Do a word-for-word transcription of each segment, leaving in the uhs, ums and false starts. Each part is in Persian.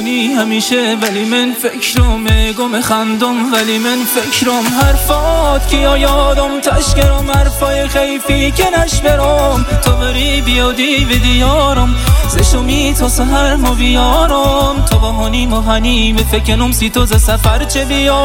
وامونی همیشه ولی من فکرم گم خندم ولی من فکرم حرفات کیا یادم تشکرم حرفای خیفی که نشبرم تو بری بیادی و دیارم زشمی تو سهر ما بیارم تو با هنی مهنی به فکنم سی تو ز سفر چه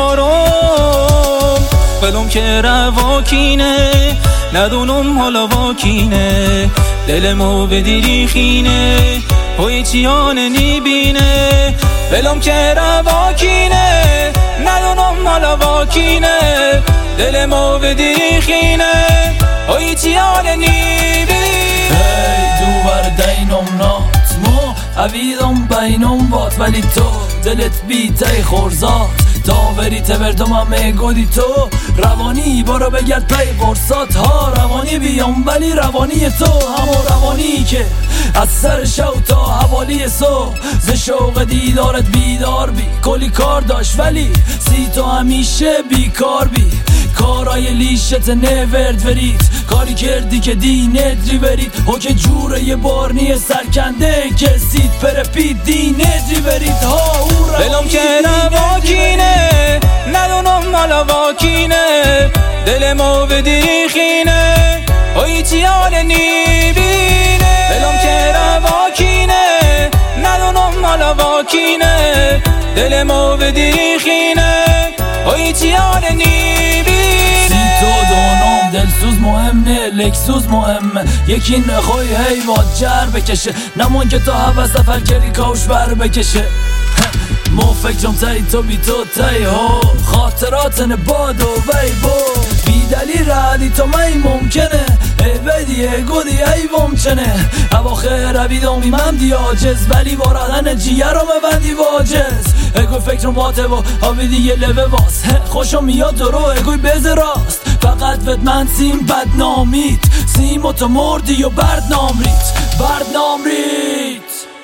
بیارم ولم که رواکینه ندونم حالا واکینه دلمو به دیری خینه هوی چیانه نیبینه ولم که رواکینه ندونم حالا واکینه دلمو به دیری خینه هوی چیانه نیبینه ای دوبر دینم نات مو عویدم بینم بات ولی تو دلت بیتی خورزات داوری تبردم همه گودی تو روانی برو بگرد پی قرصات ها روانی بیام ولی روانی تو همون روانی که از سر شو تا حوالی صبح ز شوق دیدارت بیدار بی کلی کار داشت ولی سی تو همیشه بیکار بی کارای لیشت نورد ورید کاری کردی که دینت ری برید و که جوره یه بارنی سرکنده که سید پرپید دینت ری برید ها او ولم که نواکینه ندونم مالا واکینه دلمو به دیری خینه اوی چیانه نیبینه ولم که نواکینه ندونم مالا واکینه دلمو به دیری خینه اوی چیانه نیبینه تو دونم دلسوز مهمه لکسوز مهمه یکی نخوی هیواد جر بکشه نمون که تو هوا سفر کری کاوش بر بکشه مو فکرم تایی تو بی تو تایی ها خاطرات نباد و وی بو بی دلیل ردی تو می ممکنه ای بدیه گودی ای ممکنه اواخر رویدم ایمم دیاجز ولی باردن جیه رو مبندی واجز اگوی فکرم باته و آبی دیگه لبه واس خوشم میاد درو اگوی بز راست فقط ود من سیم بدنامید سیم و تو مردی و بردنام ریت بردنام ریت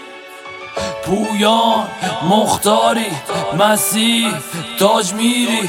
پویان مختاری مسیح تاج میری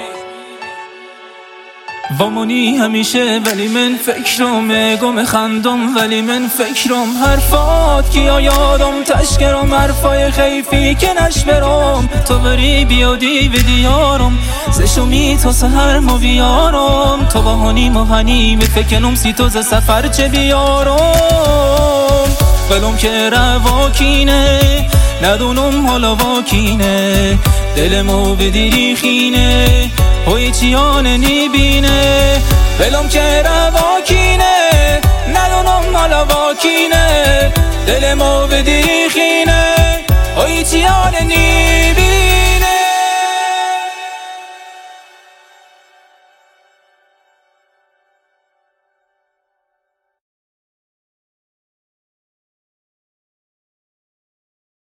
وامونی همیشه ولی من فکرم گم خندم ولی من فکرم حرفات کیا یادم تشکرم حرفای خیفی که نشبرم تو بری بیادی و دیارم زشمی تو سهر ما بیارم تو با هنی مهنی به فکنم سی تو ز سفر چه بیارم ولم که رواکینه ندونم حالا واکینه دلمو به دیری خینه هوی چیانه نیبینه ولم که رواکینه ندونم حالا واکینه دلمو به دیری خینه هوی چیانه نیبینه